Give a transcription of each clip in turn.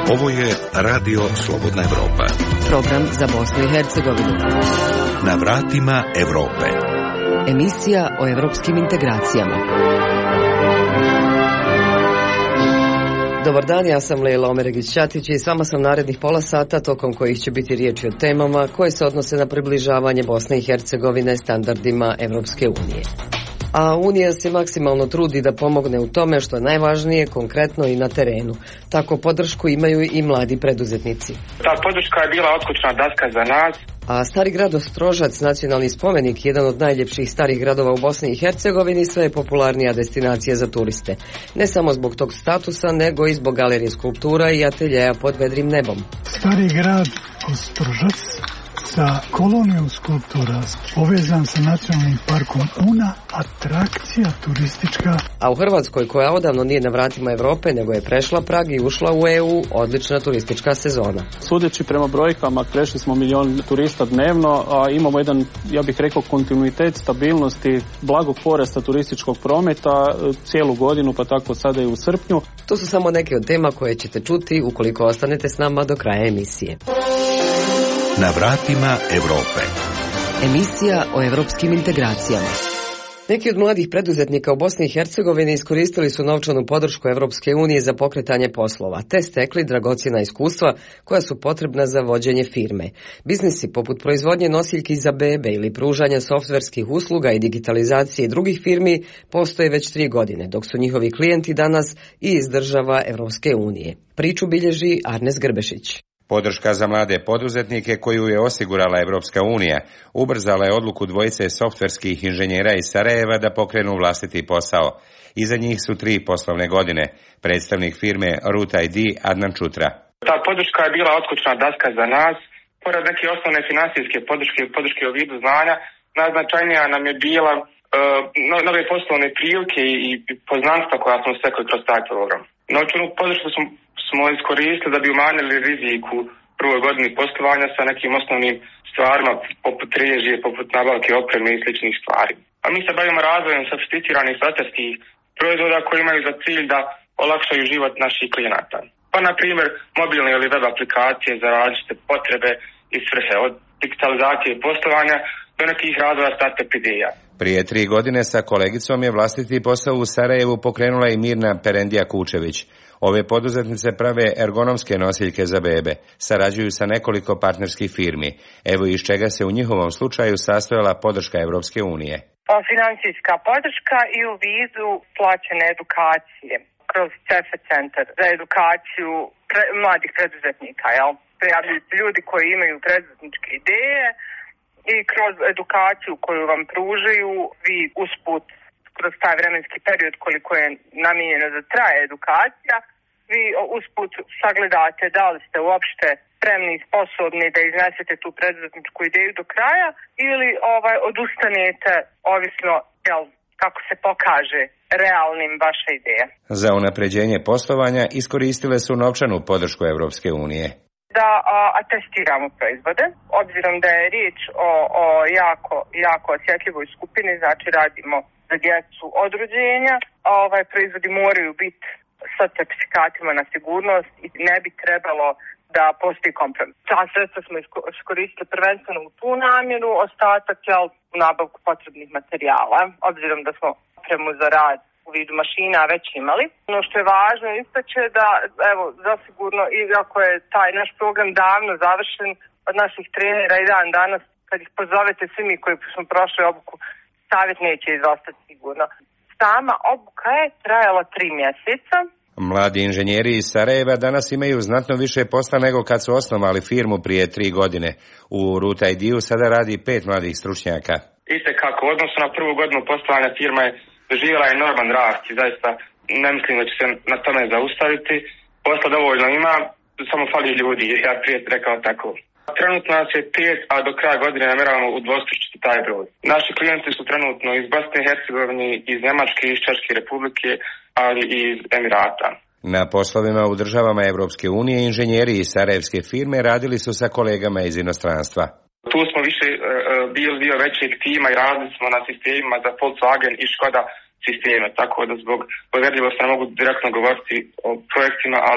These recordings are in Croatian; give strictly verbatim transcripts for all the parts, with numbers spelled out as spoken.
Ovo je Radio Slobodna Evropa. Program za Bosnu i Hercegovinu. Na vratima Evrope. Emisija o evropskim integracijama. Dobar dan, ja sam Lejla Omeregić-Ćatić i s vama sam narednih pola sata, tokom kojih će biti riječi o temama koje se odnose na približavanje Bosne i Hercegovine standardima Evropske unije. A Unija se maksimalno trudi da pomogne u tome što je najvažnije, konkretno i na terenu. Tako podršku imaju i mladi preduzetnici. Ta podrška je bila otkućna daska za nas. A Stari grad Ostrožac, nacionalni spomenik, jedan od najljepših starih gradova u Bosni i Hercegovini, sve je popularnija destinacija za turiste. Ne samo zbog tog statusa, nego i zbog galerije skulptura i ateljeja pod vedrim nebom. Stari grad Ostrožac sa kolonijom skulptura povezan sa nacionalnim parkom Una, atrakcija turistička. A u Hrvatskoj, koja odavno nije na vratima Evrope, nego je prešla prag i ušla u E U, odlična turistička sezona. Sudeći prema brojkama, prešli smo milion turista dnevno, a imamo jedan, ja bih rekao, kontinuitet stabilnosti, blagog porasta turističkog prometa cijelu godinu, pa tako sada i u srpnju. To su samo neke od tema koje ćete čuti ukoliko ostanete s nama do kraja emisije. Na vratima Evrope. Emisija o evropskim integracijama. Neki od mladih preduzetnika u Bosni i Hercegovini iskoristili su novčanu podršku Evropske unije za pokretanje poslova, te stekli dragocjena iskustva koja su potrebna za vođenje firme. Biznisi poput proizvodnje nosiljki za bebe ili pružanja softverskih usluga i digitalizacije drugih firmi postoje već tri godine, dok su njihovi klijenti danas i iz država Evropske unije. Priču bilježi Arnes Grbešić. Podrška za mlade poduzetnike koju je osigurala Evropska unija ubrzala je odluku dvojice softverskih inženjera iz Sarajeva da pokrenu vlastiti posao. Iza njih su tri poslovne godine. Predstavnik firme Root I D Adnan Čutra. Ta podrška je bila otkućna daska za nas. Pored neke osnovne financijske podrške i podrške u vidu znanja, najznačajnija nam je bila uh, nove poslovne prilike i poznanstva koja smo stekli kroz taj program. Novčanu podršku smo smo iskoristili da bi umanjili riziku prvoj godini poslovanja sa nekim osnovnim stvarima poput režije, poput nabavke opreme i sličnih stvari. A mi se bavimo razvojem sofisticiranih softverskih proizvoda koji imaju za cilj da olakšaju život naših klijenata. Pa na primjer mobilne ili web aplikacije za različite potrebe i svrhe, od digitalizacije poslovanja do nekih razvoja startup ideja. Prije tri godine sa kolegicom je vlastiti posao u Sarajevu pokrenula i Mirna Perendija Kučević. Ove poduzetnice prave ergonomske nosiljke za bebe, sarađuju sa nekoliko partnerskih firmi, evo iz čega se u njihovom slučaju sastojala podrška Evropske unije. Financijska podrška i u vidu plaćene edukacije kroz C E F E centar za edukaciju pre, mladih preduzetnika, jel? Prijavljuju ljudi koji imaju preduzetničke ideje i kroz edukaciju koju vam pružaju vi usput kroz taj vremenski period koliko je namijenjeno da traje edukacija, vi usput sagledate da li ste uopšte spremni i sposobni da iznesete tu preduzetničku ideju do kraja ili ovaj odustanete ovisno jel, kako se pokaže realnim vaša ideja. Za unapređenje poslovanja iskoristile su novčanu podršku Evropske unije. Da a, atestiramo proizvode, obzirom da je riječ o, o jako, jako osjetljivoj skupini, znači radimo za djecu od rođenja, a ovaj proizvodi moraju biti sa certifikatima na sigurnost i ne bi trebalo da postoji kompromis. Ta sredstva smo iskoristili prvenstveno u tu namjeru, ostatak je u nabavku potrebnih materijala, obzirom da smo opremu za rad u vidu mašina već imali. Ono što je važno istaće da, evo, zasigurno, iako je taj naš program davno završen, od naših trenera i dan danas, kad ih pozovete svi mi koji smo prošli obuku, savjet neće izostati sigurno. Sama obuka je trajala tri mjeseca. Mladi inženjeri iz Sarajeva danas imaju znatno više posla nego kad su osnovali firmu prije tri godine. U Root I D-u sada radi pet mladih stručnjaka. Iste kako u odnosu na prvu godinu poslovanja firma je doživjela enorman rast i zaista ne mislim da će se na tome zaustaviti. Posla dovoljno ima, samo fali ljudi, ja prije rekao tako. Trenutno nas je pet, a do kraja godine namjeravamo udvostručiti taj broj. Naši klijenti su trenutno iz Bosne i Hercegovine, iz Njemačke, iz Češke republike, ali i iz Emirata. Na poslovima u državama Evropske unije inženjeri iz sarajevske firme radili su sa kolegama iz inostranstva. Tu smo više uh, bili dio većeg tima i radili smo na sistemima za Volkswagen i Škoda sisteme, tako da zbog povjerljivosti ne mogu direktno govoriti o projektima, ali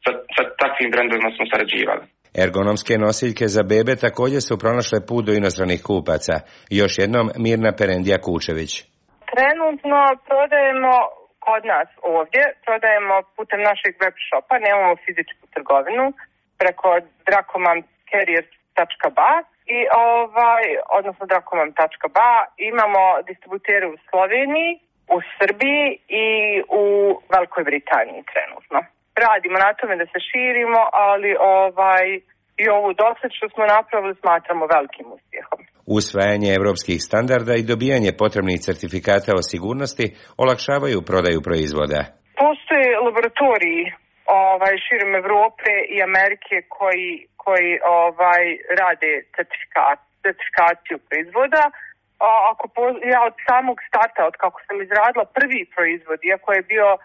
sa, sa takvim brendovima smo sarađivali. Ergonomske nosiljke za bebe također su pronašle put do inostranih kupaca. Još jednom Mirna Perendija Kučević. Trenutno prodajemo kod nas ovdje, prodajemo putem našeg web shopa, nemamo fizičku trgovinu, preko drakomam carrier tačka ba i ovaj, odnosno drakomam tačka ba. Imamo distributere u Sloveniji, u Srbiji i u Velikoj Britaniji trenutno. Radimo na tome da se širimo, ali ovaj i ovu dosad što smo napravili smatramo velikim uspjehom. Usvajanje evropskih standarda i dobijanje potrebnih certifikata o sigurnosti olakšavaju prodaju proizvoda. Postoje laboratoriji ovaj širom Evrope i Amerike koji koji ovaj rade certifikat, certifikaciju proizvoda. A ako po, ja od samog starta, od kako sam izradila prvi proizvod, iako je bio o,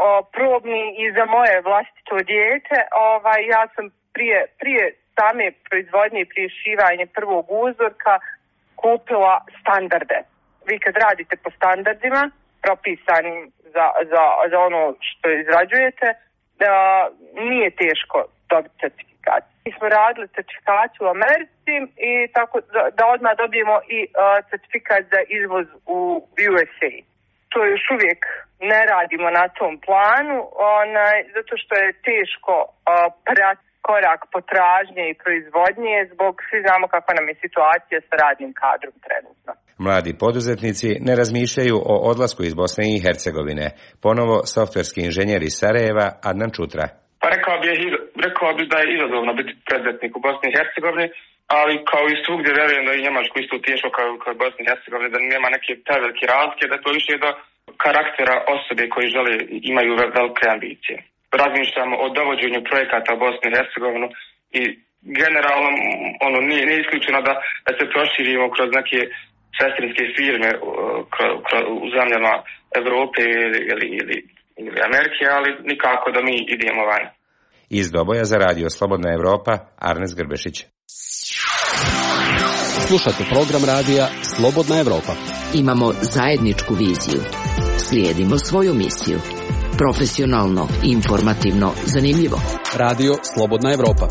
probni i za moje vlastito dijete, ovaj ja sam prije prije same proizvodnje i prije šivanja prvog uzorka kupila standarde. Vi kad radite po standardima propisanim za, za, za ono što izrađujete, da nije teško dobiti certifikat. Mi smo radili certifikaciju u Americi i tako da, da odmah dobijemo i uh, certifikat za izvoz u U S A. To još uvijek ne radimo na tom planu, onaj, zato što je teško uh, pratiti korak potražnje i proizvodnje, zbog svi znamo kakva nam je situacija sa radnim kadrom trenutno. Mladi poduzetnici ne razmišljaju o odlasku iz Bosne i Hercegovine. Ponovo softverski inženjer iz Sarajeva Adnan Čutra. Pa rekao bih, rekao bih da je izazovno biti preduzetnik u Bosni i Hercegovini, ali kao i svugdje vjerujem da i Njemačku isto teško kao u Bosni i Hercegovini, da nema neke prevelike razlike, da to više do karaktera osobe koji žele imaju velike ambicije. Razmišljamo o dovođenju projekata u Bosnu i Hercegovinu i generalno ono nije, nije isključeno da, da se proširimo kroz neke sestrinske firme kroz, kroz, u zemljama Evrope ili, ili, ili, ili Amerike, ali nikako da mi idemo van. Iz Doboja za radio Slobodna Evropa, Arnes Grbešić. Slušate program radija Slobodna Evropa. Imamo zajedničku viziju. Slijedimo svoju misiju. Profesionalno, informativno, zanimljivo. Radio Slobodna Evropa.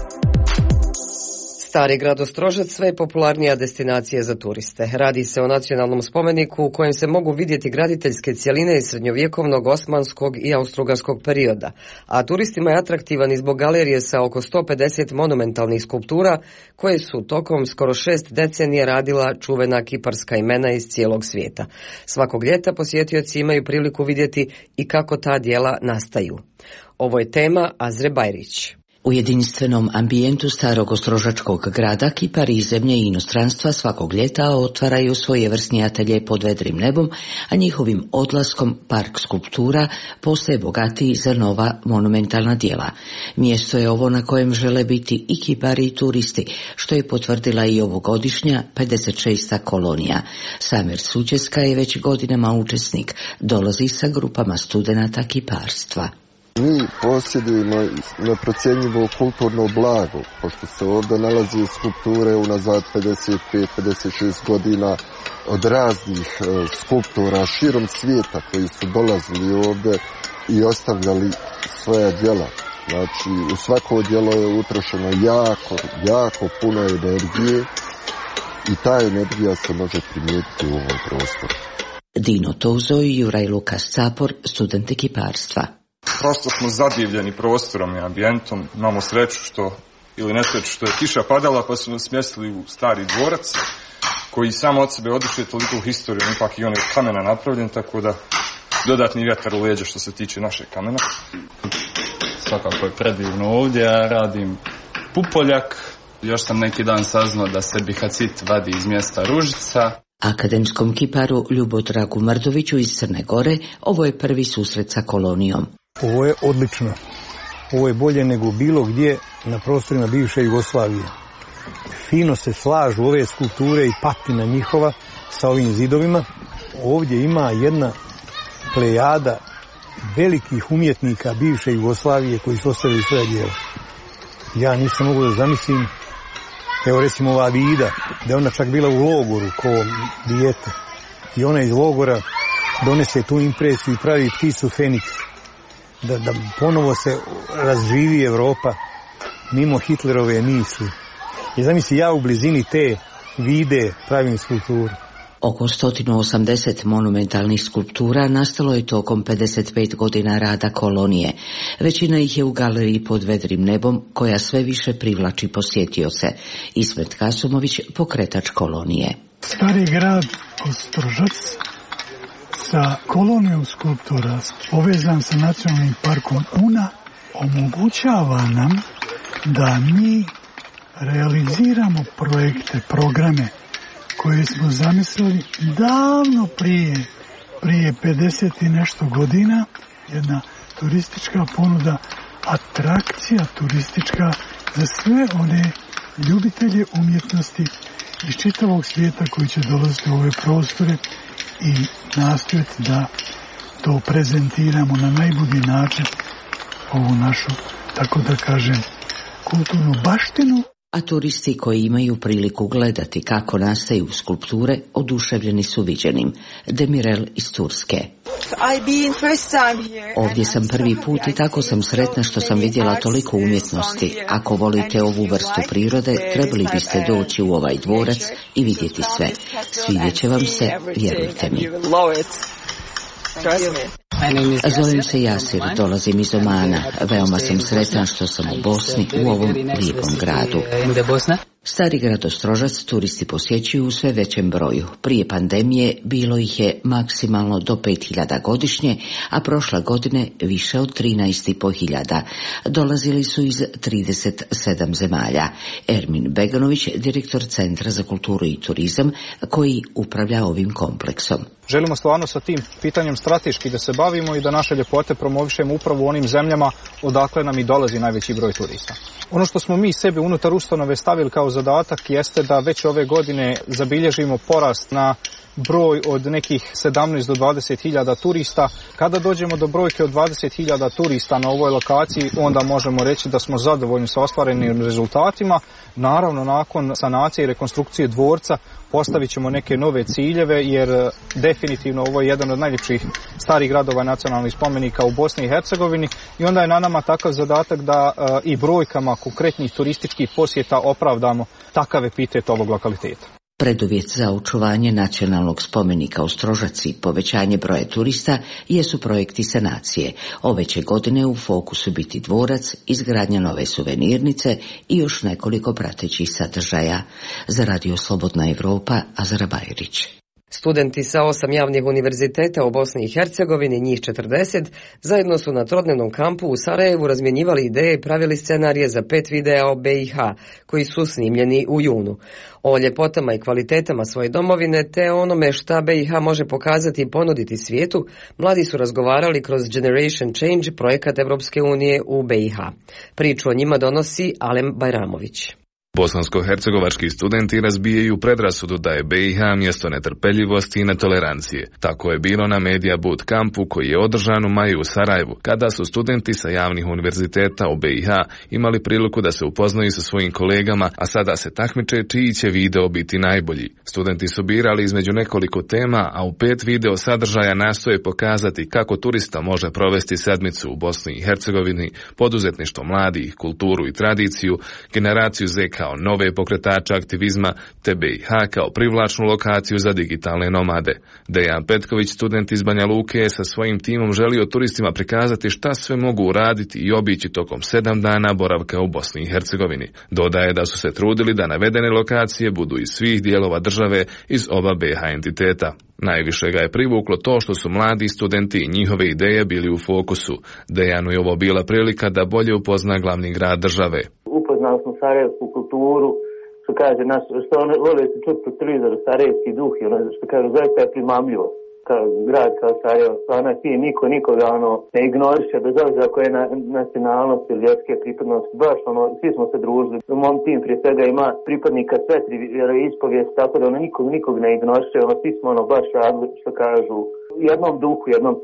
Stari grad Ostrožac sve je popularnija destinacija za turiste. Radi se o nacionalnom spomeniku u kojem se mogu vidjeti graditeljske cjeline iz srednjovjekovnog, osmanskog i austrougarskog perioda, a turistima je atraktivan i zbog galerije sa oko sto pedeset monumentalnih skulptura koje su tokom skoro šest decenija radila čuvena kiparska imena iz cijelog svijeta. Svakog ljeta posjetioci imaju priliku vidjeti i kako ta djela nastaju. Ovo je tema Azre Bajrić. U jedinstvenom ambijentu starog ostrožačkog grada kipari iz zemlje i inostranstva svakog ljeta otvaraju svojevrsni atelje pod vedrim nebom, a njihovim odlaskom park skulptura postaje bogatiji za nova monumentalna djela. Mjesto je ovo na kojem žele biti i kipari i turisti, što je potvrdila i ovogodišnja pedeset šesta kolonija. Samer Sućeska je već godinama učesnik, dolazi sa grupama studenata kiparstva. Mi posjedujemo neprocjenjivo kulturno blago, pošto se ovdje nalazi skulpture unazad pedeset pet pedeset šest godina od raznih e, skulptora širom svijeta koji su dolazili ovdje i ostavljali svoja djela. Znači, u svako djelo je utrošeno jako, jako puno energije i ta energija se može primijetiti u ovom prostoru. Dino Tozo i Juraj Lukas Capor, studenti kiparstva. Prosto smo zadivljeni prostorom i ambijentom, imamo sreću što, ili nesreću što je kiša padala pa su nas smjestili u stari dvorac koji samo od sebe odiše toliko u historiju, ipak i on je od kamena napravljen, tako da dodatni vjetar u leđa što se tiče našeg kamena. Svakako je predivno ovdje, ja radim pupoljak, još sam neki dan saznao da se bihacit vadi iz mjesta Ružica. Akademskom kiparu Ljubodragu Mrdoviću iz Crne Gore ovo je prvi susret sa kolonijom. Ovo je odlično. Ovo je bolje nego bilo gdje na prostorima bivše Jugoslavije. Fino se slažu ove skulpture i patina njihova sa ovim zidovima. Ovdje ima jedna plejada velikih umjetnika bivše Jugoslavije koji su ostavili svoje djela. Ja nisam mogu da zamislim, evo recimo ova Vida, da je ona čak bila u logoru ko dijete. I ona iz logora donese tu impresiju i pravi pticu Feniks. da, da ponovo se razživi Evropa mimo Hitlerove misli. I zamisli, ja u blizini te vide pravim skulpturu. Oko sto osamdeset monumentalnih skulptura nastalo je tokom pedeset pet godina rada kolonije. Većina ih je u galeriji pod vedrim nebom, koja sve više privlači posjetioce. Ismet Kasumović, pokretač kolonije. Stari grad Ostrožac sa kolonijom skulptura povezan sa nacionalnim parkom Una omogućava nam da mi realiziramo projekte, programe koje smo zamislili davno prije, prije pedeset i nešto godina. Jedna turistička ponuda, atrakcija turistička za sve one ljubitelje umjetnosti iz čitavog svijeta koji će dolaziti u ove prostore i nastojati da to prezentiramo na najbolji način, ovu našu, tako da kažem, kulturnu baštinu. A turisti koji imaju priliku gledati kako nastaju skulpture oduševljeni su viđenim. Demirel iz Turske. Ovdje sam prvi put i tako sam sretna što sam vidjela toliko umjetnosti. Ako volite ovu vrstu prirode, trebali biste doći u ovaj dvorac i vidjeti sve. Svidjet će vam se, vjerujte mi. Zovem se Jasir, dolazim iz Omana. Veoma sam sretan što sam u Bosni, u ovom lijepom gradu. Stari grad Ostrožac turisti posjećuju u sve većem broju. Prije pandemije bilo ih je maksimalno do pet hiljada godišnje, a prošle godine više od trinaest i po hiljada. Dolazili su iz trideset sedam zemalja. Ermin Beganović, direktor Centra za kulturu i turizam, koji upravlja ovim kompleksom. Želimo stvarno sa tim pitanjem strateški da se bavimo i da naše ljepote promovišemo upravo u onim zemljama odakle nam i dolazi najveći broj turista. Ono što smo mi sebe unutar ustanove stavili kao zadatak jeste da već ove godine zabilježimo porast na broj od nekih sedamnaest do dvadeset hiljada turista. Kada dođemo do brojke od dvadeset hiljada turista na ovoj lokaciji, onda možemo reći da smo zadovoljni sa ostvarenim rezultatima. Naravno, nakon sanacije i rekonstrukcije dvorca postavit ćemo neke nove ciljeve, jer definitivno ovo je jedan od najljepših starih gradova nacionalnih spomenika u Bosni i Hercegovini i onda je na nama takav zadatak da uh, i brojkama konkretnih turističkih posjeta opravdamo takav epitet ovog lokaliteta. Preduvjet za očuvanje nacionalnog spomenika Ostrožac i povećanje broja turista jesu projekti sanacije. Ove će godine u fokusu biti dvorac, izgradnja nove suvenirnice i još nekoliko pratećih sadržaja. Za Radio Slobodna Evropa, Azra Bajrić. Studenti sa osam javnih univerziteta u Bosni i Hercegovini, njih četrdeset, zajedno su na trodnevnom kampu u Sarajevu razmjenjivali ideje i pravili scenarije za pet videa o B i H, koji su snimljeni u junu. O ljepotama i kvalitetama svoje domovine te onome šta B i H može pokazati i ponuditi svijetu, mladi su razgovarali kroz Generation Change, projekat Evropske unije u B i H. Priču o njima donosi Alem Bajramović. Bosansko-hercegovački studenti razbijaju predrasudu da je B i H mjesto netrpeljivosti i netolerancije. Tako je bilo na Media Boot kampu koji je održan u maju u Sarajevu, kada su studenti sa javnih univerziteta u B i H imali priliku da se upoznaju sa svojim kolegama, a sada se takmiče čiji će video biti najbolji. Studenti su birali između nekoliko tema, a u pet video sadržaja nastoje pokazati kako turista može provesti sedmicu u Bosni i Hercegovini, poduzetništvo mladih, kulturu i tradiciju, generaciju Z kao nove pokretače aktivizma, te B i H kao privlačnu lokaciju za digitalne nomade. Dejan Petković, student iz Banja Luke, je sa svojim timom želio turistima prikazati šta sve mogu uraditi i obići tokom sedam dana boravka u Bosni i Hercegovini. Dodaje da su se trudili da navedene lokacije budu iz svih dijelova države iz oba B i H entiteta. Najviše ga je privuklo to što su mladi studenti i njihove ideje bili u fokusu. Dejanu je ovo bila prilika da bolje upozna glavni grad države. Upoznali smo sarajevsku kulturu, što kaže, nas, što one vole se čuti po televizoru, sarajevski duh, ono, što kaže, zaista je primamljivo. Kao grad, kao Sarajevo, stvarno je niko nikoga ono, ne ignoriše, bez obzira koje je na, nacionalnost ili vjerske pripadnosti, baš ono, svi smo se družili. U mom tim prije svega ima pripadnika sve tri vjeroispovijesti, tako da ono, nikog, nikog ne ignoriše, ono, svi smo ono, baš radili, što kažu, u jednom duhu, u jednom timu.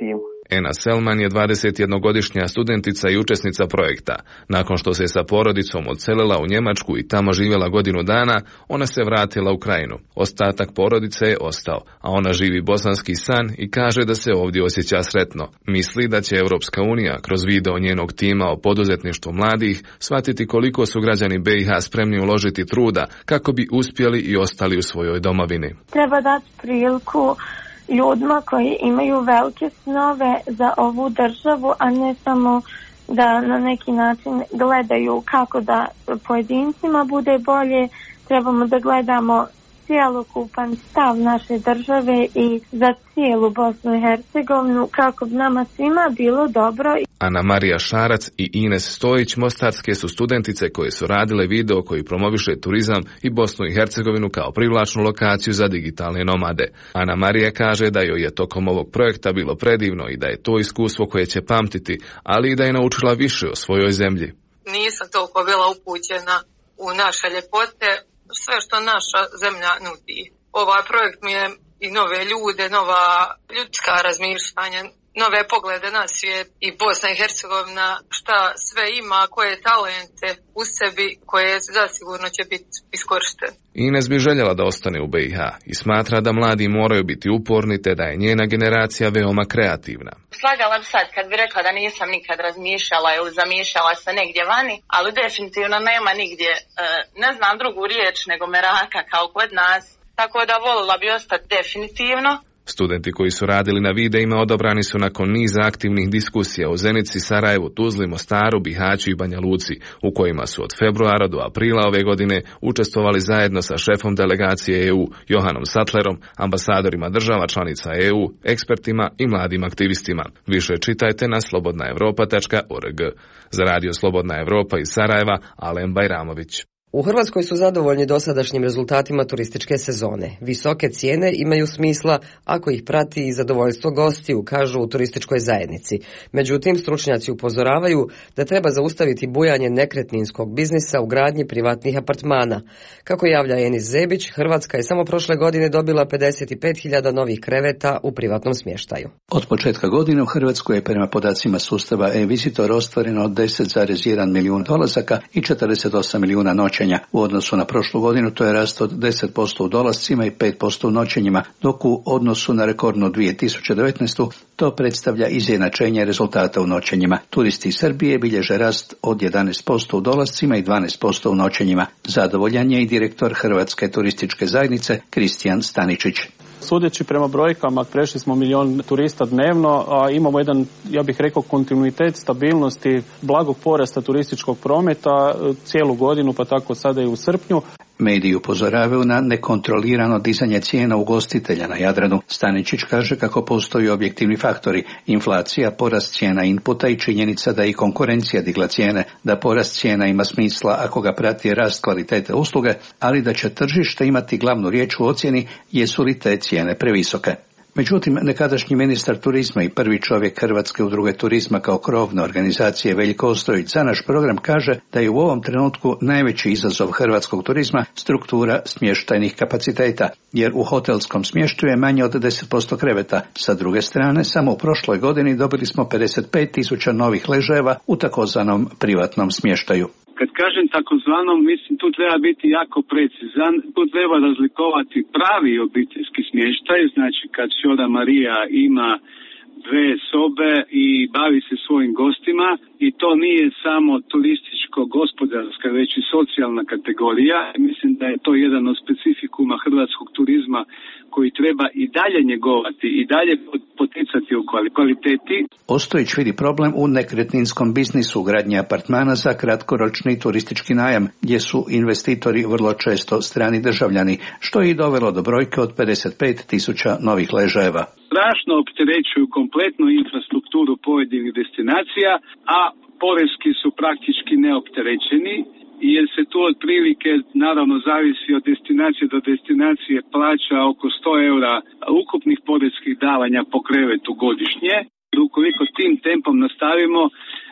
Ena Selman je dvadesetjednogodišnja studentica i učesnica projekta. Nakon što se sa porodicom odselila u Njemačku i tamo živjela godinu dana, ona se vratila u Krajinu. Ostatak porodice je ostao, a ona živi bosanski san i kaže da se ovdje osjeća sretno. Misli da će Europska unija kroz video njenog tima o poduzetništvu mladih shvatiti koliko su građani B i H spremni uložiti truda kako bi uspjeli i ostali u svojoj domovini. Treba dati priliku ljudima koji imaju velike snove za ovu državu, a ne samo da na neki način gledaju kako da pojedincima bude bolje. Trebamo da gledamo cjelokupan stav naše države i za cijelu Bosnu i Hercegovinu kako bi nama svima bilo dobro. Ana Marija Šarac i Ines Stojić mostarske su studentice koje su radile video koji promoviše turizam i Bosnu i Hercegovinu kao privlačnu lokaciju za digitalne nomade. Ana Marija kaže da joj je tokom ovog projekta bilo predivno i da je to iskustvo koje će pamtiti, ali i da je naučila više o svojoj zemlji. Nisam toliko bila upućena u naše ljepote, sve što naša zemlja nudi. Ovaj projekt mi je i nove ljude, nova ljudska razmišljanja, nove poglede na svijet i Bosna i Hercegovina šta sve ima, koje talente u sebi koje zasigurno će biti iskorištene. Ines bi željela da ostane u B i H i smatra da mladi moraju biti uporni te da je njena generacija veoma kreativna. Slagala bi sad kad bi rekla da nisam nikad razmišljala ili zamišljala se negdje vani, ali definitivno nema nigdje, ne znam drugu riječ nego meraka kao kod nas, tako da volila bi ostati definitivno. Studenti koji su radili na videima odabrani su nakon niza aktivnih diskusija u Zenici, Sarajevu, Tuzli, Mostaru, Bihaću i Banja Luci, u kojima su od februara do aprila ove godine učestvovali zajedno sa šefom delegacije E U, Johanom Sattlerom, ambasadorima država članica E U, ekspertima i mladim aktivistima. Više čitajte na slobodna europa tačka org. Za radio Slobodna Evropa iz Sarajeva, Alen Bajramović. U Hrvatskoj su zadovoljni dosadašnjim rezultatima turističke sezone. Visoke cijene imaju smisla ako ih prati i zadovoljstvo gostiju, kažu u turističkoj zajednici. Međutim, stručnjaci upozoravaju da treba zaustaviti bujanje nekretninskog biznisa u gradnji privatnih apartmana. Kako javlja Enis Zebić, Hrvatska je samo prošle godine dobila pedeset pet hiljada novih kreveta u privatnom smještaju. Od početka godine u Hrvatskoj je prema podacima sustava e-Visitor ostvareno deset zarez jedan milijun dolazaka i četrdeset osam milijuna noćenja. U odnosu na prošlu godinu to je rast od deset posto u dolascima i pet posto u noćenjima, dok u odnosu na rekordnu dvije tisuće devetnaestu to predstavlja izjednačenje rezultata u noćenjima. Turisti iz Srbije bilježe rast od jedanaest posto u dolascima i dvanaest posto u noćenjima. Zadovoljan je i direktor Hrvatske turističke zajednice Kristijan Staničić. Sudeći prema brojkama, prešli smo milion turista dnevno, a imamo jedan, ja bih rekao, kontinuitet stabilnosti, blagog porasta turističkog prometa cijelu godinu, pa tako sada i u srpnju. Mediji upozoravaju na nekontrolirano dizanje cijena ugostitelja na Jadranu. Staničić kaže kako postoji objektivni faktori, inflacija, porast cijena inputa i činjenica da i konkurencija digla cijene, da porast cijena ima smisla ako ga prati rast kvalitete usluge, ali da će tržište imati glavnu riječ u ocjeni jesu li te cijene previsoke. Međutim, nekadašnji ministar turizma i prvi čovjek Hrvatske udruge turizma kao krovne organizacije Veljko Ostojić za naš program kaže da je u ovom trenutku najveći izazov hrvatskog turizma struktura smještajnih kapaciteta, jer u hotelskom smještaju je manje od deset posto kreveta. Sa druge strane, samo u prošloj godini dobili smo pedeset pet tisuća novih ležajeva u takozvanom privatnom smještaju. Kad kažem takozvanom, mislim tu treba biti jako precizan, tu treba razlikovati pravi obiteljski smještaj, znači kad Šoda Marija ima dve sobe i bavi se svojim gostima i to nije samo turističko-gospodarska, već i socijalna kategorija. Mislim da je to jedan od specifikuma hrvatskog turizma koji treba i dalje njegovati i dalje poticati u kvaliteti. Ostojić vidi problem u nekretninskom biznisu gradnje apartmana za kratkoročni turistički najam, gdje su investitori vrlo često strani državljani, što je i dovelo do brojke od pedeset pet tisuća novih ležajeva. Strašno opterećuju kompletnu infrastrukturu pojedinih destinacija, a porezki su praktički neopterećeni, jer se tu otprilike, naravno zavisi od destinacije do destinacije, plaća oko sto eura ukupnih porezkih davanja po krevetu godišnje. Ukoliko tim tempom nastavimo,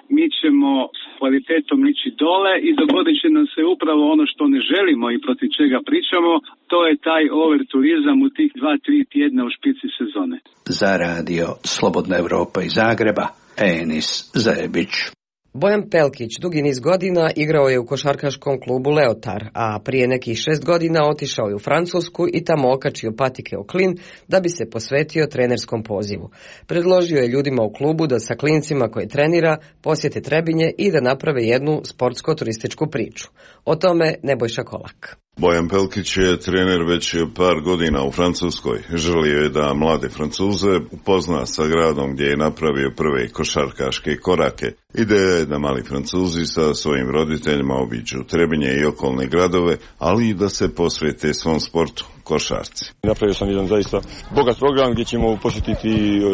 mi ćemo s kvalitetom ići dole i dogodit će nam se upravo ono što ne želimo i protiv čega pričamo, to je taj over turizam u tih dva, tri tjedna u špici sezone. Za radio Slobodna Evropa iz Zagreba, Enis Zajebić. Bojan Pelkić dugi niz godina igrao je u košarkaškom klubu Leotar, a prije nekih šest godina otišao je u Francusku i tamo okačio patike o klin da bi se posvetio trenerskom pozivu. Predložio je ljudima u klubu da sa klincima koje trenira posjete Trebinje i da naprave jednu sportsko-turističku priču. O tome Nebojša Kolak. Bojan Pelkić je trener već par godina u Francuskoj. Želio je da mlade Francuze upozna sa gradom gdje je napravio prve košarkaške korake. Ideja je da mali Francuzi sa svojim roditeljima obiđu Trebinje i okolne gradove, ali i da se posvete svom sportu, košarci. Napravio sam jedan zaista bogat program gdje ćemo posjetiti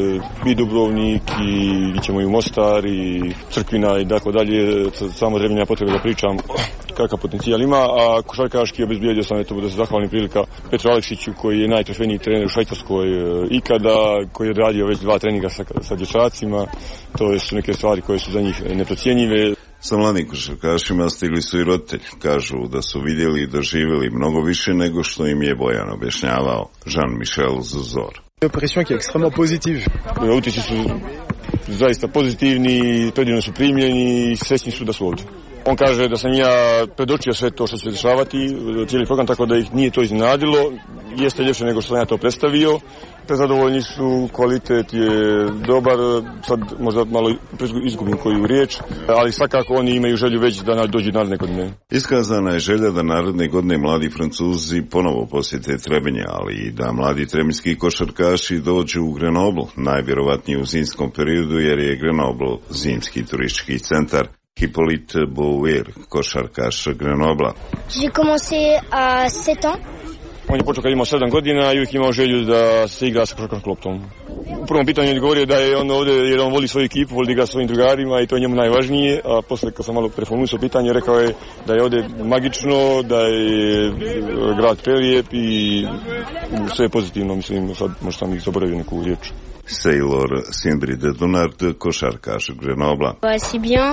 i Dubrovnik, i gdje ćemo i u Mostar, i Crkvina i tako dalje. Samo Trebinja potrebe da pričam kakav potencijal ima, a košarkaški obezbijedio sam eto da se zahvalim prilika Petru Aleksiću koji je najtrofejniji trener u Švajcarskoj ikada, koji je radio već dva treninga sa, sa dječacima. To su neke stvari koje su za njih neprocjenjive. Sa mladim košarkašima stigli su i roditelji. Kažu da su vidjeli i doživjeli mnogo više nego što im je Bojan objašnjavao. Jean-Michel Zuzor. Impression qui est extrêmement positive. Utjeci su zaista pozitivni, predivno su primljeni i srećni su da su ovdje. On kaže da sam ja predočio sve to što će se dešavati, cijeli program, tako da ih nije to iznenadilo. Jeste ljepše nego što sam ja to predstavio. Prezadovoljni su, kvalitet je dobar, sad možda malo izgubim koju riječ, ali svakako oni imaju želju već da dođu naredne godine. Iskazana je želja da naredne godine mladi Francuzi ponovo posjete Trebinje, ali i da mladi trebinjski košarkaši dođu u Grenoble, najvjerovatnije u zimskom periodu jer je Grenoble zimski turistički centar. Hippolyte Bouvier, košarkaš Grenobla. J'ai commencé à sept ans. On je počeo kad imao sedam godina i uvijek imao želju da se igra sa košarkaškom loptom. U prvom pitanju je govorio da je on ovdje jer on voli svoju ekipu, voli da igra svojim drugarima i to je njemu najvažnije, a poslije kad sam malo preformulisao pitanje rekao je da je ovdje magično, da je grad prelijep i sve je pozitivno, mislim, sad možda sam ih zaboravio neku riječ. Sailor Sindri de Dunard, košarkaš Grenobla. C'est bien.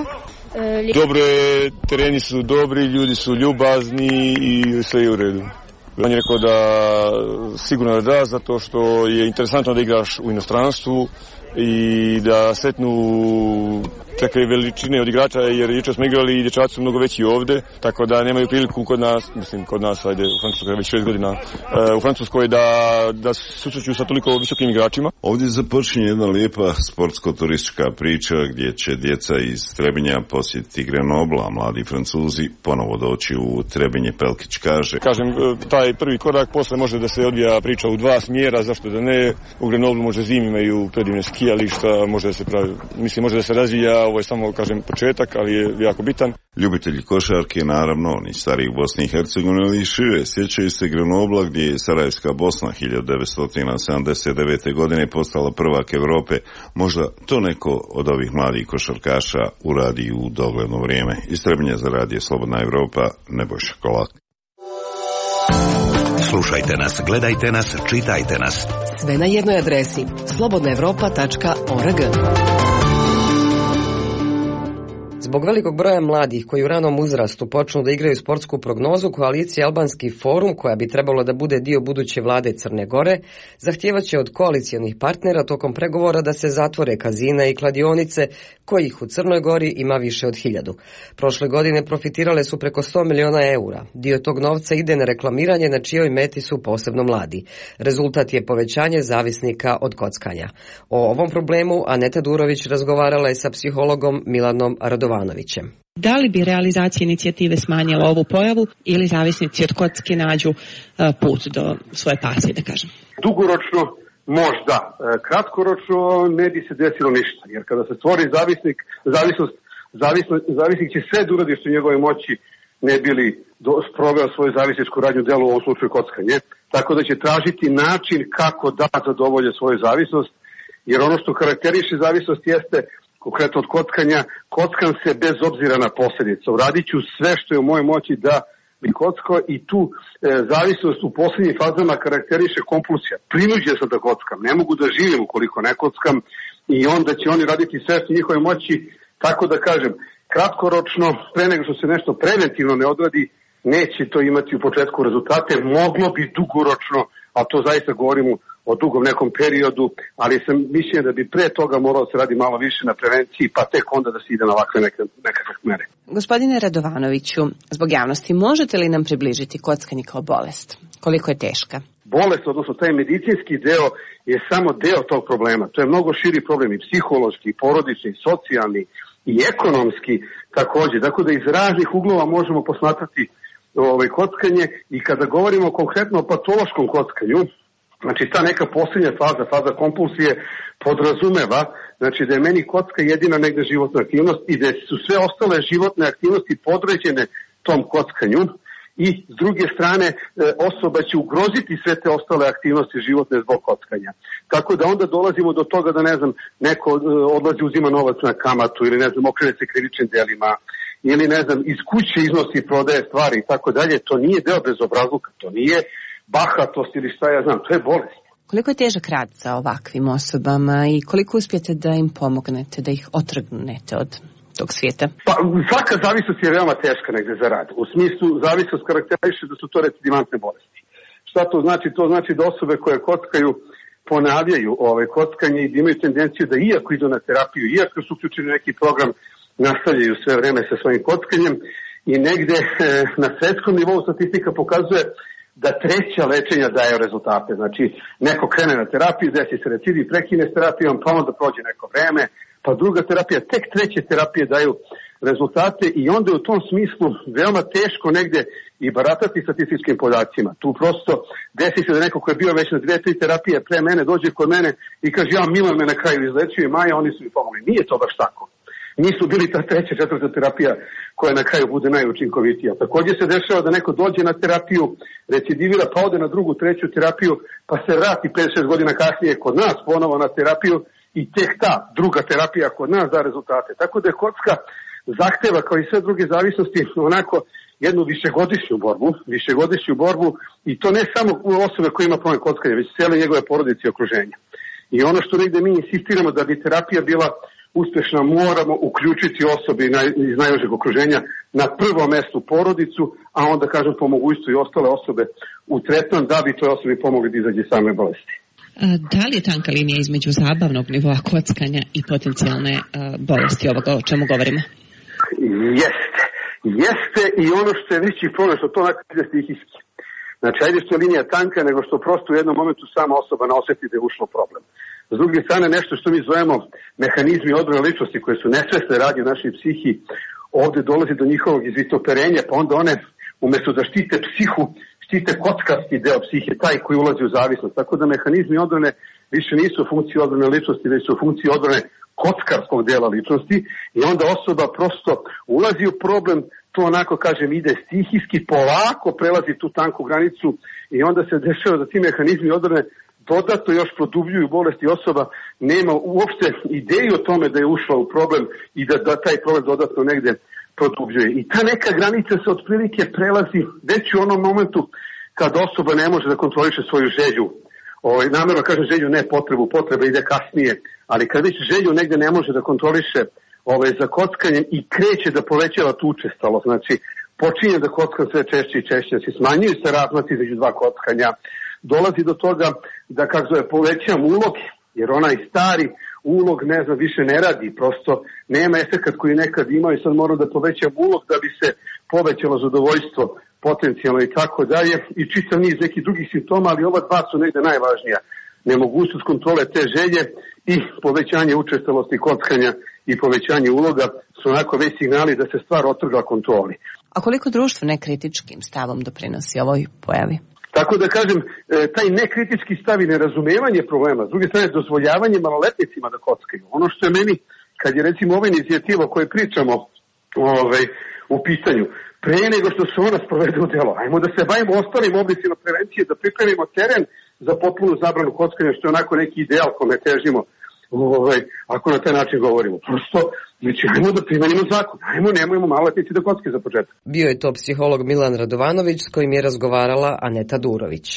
Dobro je, tereni su dobri, ljudi su ljubazni i sve je u redu. On je rekao da sigurno da, zato što je interesantno da igraš u inostranstvu i da sretnu takve veličine od igrača, jer jučer smo igrali i dječaci su mnogo veći ovdje, tako da nemaju priliku kod nas, mislim kod nas, ajde, u Francuskoj već šest godina, u Francuskoj da, da susreću sa toliko visokim igračima. Ovdje započinje jedna lijepa sportsko-turistička priča gdje će djeca iz Trebinja posjetiti Grenoble, a mladi Francuzi ponovo doći u Trebinje, Pelkić kaže. Kažem, taj prvi korak, posle može da se odvija priča u dva smjera, zašto da ne, u Grenoble može zimi imaju predivne skijališta, može da se pravi, mislim može da se razvija. Ovo je samo, kažem, početak, ali je jako bitan. Ljubitelji košarke, naravno, oni stari u Bosni i Hercegovini, ali i šire, sjećaju se Grenobla gdje je Sarajevska Bosna hiljadu devetsto sedamdeset devete. godine postala prvak Europe. Možda to neko od ovih mladih košarkaša uradi u dogledno vrijeme. Iz Trebinja za radio Slobodna Evropa, Nebojša Kolak. Slušajte nas, gledajte nas, čitajte nas. Sve na jednoj adresi slobodna evropa tačka org. Zbog velikog broja mladih koji u ranom uzrastu počnu da igraju sportsku prognozu, koalicija Albanski forum, koja bi trebalo da bude dio buduće vlade Crne Gore, zahtijevaće od koalicijonih partnera tokom pregovora da se zatvore kazine i kladionice, kojih u Crnoj Gori ima više od hiljadu. Prošle godine profitirale su preko sto miliona eura. Dio tog novca ide na reklamiranje na čijoj meti su posebno mladi. Rezultat je povećanje zavisnika od kockanja. O ovom problemu Aneta Durović razgovarala je sa psihologom Milanom Radovanom. Da li bi realizacija inicijative smanjila ovu pojavu ili zavisnici od kocke nađu put do svoje pasije, da kažem? Dugoročno možda, kratkoročno ne bi se desilo ništa, jer kada se stvori zavisnik, zavisnost, zavisno, zavisnik će sve da uradi što njegove moći ne bili sproveo svoju zavisničku radnju delu, u ovom slučaju kockanje, tako da će tražiti način kako da zadovolje svoju zavisnost, jer ono što karakteriše zavisnost jeste konkretno od kockanja, kockam se bez obzira na posljedice. Uradit ću sve što je u mojoj moći da bi kockao i tu e, zavisnost u posljednjim fazama karakteriše kompulsija. Prinuđen sam da kockam, ne mogu da živim ukoliko ne kockam i onda će oni raditi sve što njihove moći Tako da kažem, kratkoročno, pre nego što se nešto preventivno ne odradi, neće to imati u početku rezultate, moglo bi dugoročno, a to zaista govorimo o dugom nekom periodu, ali sam mišljen da bi pre toga moralo se radi malo više na prevenciji, pa tek onda da se ide na ovakve neke, nekakve mere. Gospodine Radovanoviću, zbog javnosti, možete li nam približiti kockanje kao bolest? Koliko je teška? Bolest, odnosno taj medicinski deo, je samo deo tog problema. To je mnogo širi problem i psihološki, i porodični, i socijalni, i ekonomski također. Dakle, da iz raznih uglova možemo posmatrati ovaj, kockanje i kada govorimo konkretno o patološkom kockanju, znači ta neka posljednja faza, faza kompulsije podrazumeva, znači da je meni kocka jedina negde životna aktivnost i da su sve ostale životne aktivnosti podređene tom kockanju i s druge strane osoba će ugroziti sve te ostale aktivnosti životne zbog kockanja. Tako da onda dolazimo do toga da ne znam, neko odlazi uzima novac na kamatu ili ne znam, okrene se krivičnim delima ili ne znam, iz kuće iznosi prodaje stvari i tako dalje. To nije deo bezobrazluka, to nije bahatost ili šta ja znam, to je bolest. Koliko je težak rad sa ovakvim osobama i koliko uspijete da im pomognete, da ih otrgnete od tog svijeta? Pa, svaka zavisnost je veoma teška negde za rad. U smislu zavisnost karakteriše da su to recidivantne bolesti. Šta to znači? To znači da osobe koje kockaju ponavljaju ove kockanje i da imaju tendenciju da iako idu na terapiju, iako su uključeni neki program, nastavljaju sve vreme sa svojim kockanjem i negde e, na svetskom nivou statistika pokazuje da treća lečenja daje rezultate. Znači, neko krene na terapiju, desi se recidiv, prekine s terapijom, pa onda prođe neko vreme, pa druga terapija, tek treće terapije daju rezultate i onda je u tom smislu veoma teško negde i baratati statističkim podacima. Tu prosto desi se da neko ko je bio već na dve, tri terapije pre mene, dođe kod mene i kaže ja Milan me na kraju izlečio i Maja, oni su mi pomogli. Nije to baš tako. Nisu bili ta treća, četvrta terapija koja na kraju bude najučinkovitija. Također se dešava da neko dođe na terapiju, recidivira, pa ode na drugu, treću terapiju, pa se vrati pet šest godina kasnije kod nas ponovo na terapiju i tek ta druga terapija kod nas da rezultate. Tako da je kocka zahteva, kao i sve druge zavisnosti, onako jednu višegodišnju borbu, višegodišnju borbu i to ne samo osobe koja ima problem kockanja, već cijele njegove porodice i okruženja. I ono što negde mi insistiramo da bi terapija bila uspješna, moramo uključiti osobe iz najužeg okruženja na prvo mesto porodicu, a onda, kažem, po mogućstvu i ostale osobe u tretman da bi toj osobi pomogli da izađe same bolesti. Da li je tanka linija između zabavnog nivoa kockanja i potencijalne a, bolesti ovoga o čemu govorimo? Jeste. Jeste i ono što je veći problem, što to nakon stihijski. Znači, ajde što je linija tanka, nego što prosto u jednom momentu sama osoba naosjeti da je ušlo problem. S druge strane, nešto što mi zovemo mehanizmi odbrane ličnosti koje su nesvesne radnje u našoj psihi, ovde dolazi do njihovog izvitoperenja, pa onda one, umjesto da štite psihu, štite kockarski deo psihe, taj koji ulazi u zavisnost. Tako da mehanizmi odbrane više nisu u funkciji odbrane ličnosti, već su u funkciji odbrane kockarskog dela ličnosti i onda osoba prosto ulazi u problem, to onako kažem ide stihijski, polako prelazi tu tanku granicu i onda se dešava da ti mehanizmi odbrane dodatno još produbljuju bolesti, osoba nema uopšte ideju o tome da je ušla u problem i da, da taj problem dodatno negde produbljuje. I ta neka granica se otprilike prelazi već u onom momentu kad osoba ne može da kontroliše svoju želju. Ovaj, namjerno kažem želju, ne potrebu, potreba ide kasnije, ali kad već želju negde ne može da kontroliše ovaj, za kockanjem i kreće da povećava tu učestalost, znači počinje da kocka sve češće i češće, znači smanjuju se razmaci između dva kockanja, dolazi do toga da kako zove povećam ulog, jer onaj stari ulog ne znam više ne radi, prosto nema efekat koji nekad imao i sad moram da povećam ulog da bi se povećalo zadovoljstvo potencijalno i tako dalje i čitav niz nekih drugih simptoma, ali ova dva su negde najvažnija. Nemogućnost kontrole te želje i povećanje učestalosti kockanja i povećanje uloga su onako već signali da se stvar otrgla kontroli. A koliko društvo nekritičkim stavom doprinosi ovoj pojavi? Tako da kažem, taj nekritički stav i nerazumevanje problema, s druge strane dozvoljavanje maloletnicima da kockaju. Ono što je meni, kad je recimo ova inicijativa o kojoj pričamo ovaj, u pitanju, pre nego što se ona sprovede u delo, ajmo da se bavimo ostalim oblicima prevencije, da pripremimo teren za potpunu zabranu kockanja, što je onako neki ideal kome težimo, ovaj, ako na taj način govorimo. Prosto, znači, ajmo da primenimo zakon, ajmo, nemojmo maloletnici da kockaju za početak. Bio je to psiholog Milan Radovanović s kojim je razgovarala Aneta Durović.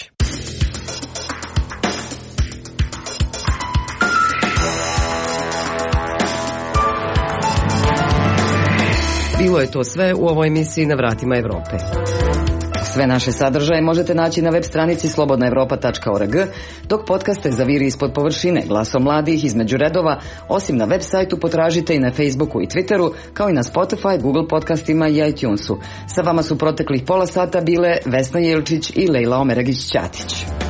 Bilo je to sve u ovoj emisiji Na vratima Evrope. Sve naše sadržaje možete naći na web stranici slobodna evropa tačka org, dok podcaste Zaviri ispod površine, Glasom mladih, Između redova, osim na web sajtu potražite i na Facebooku i Twitteru, kao i na Spotify, Google podcastima i iTunesu. Sa vama su proteklih pola sata bile Vesna Jelčić i Lejla Omeragić-Ćatić.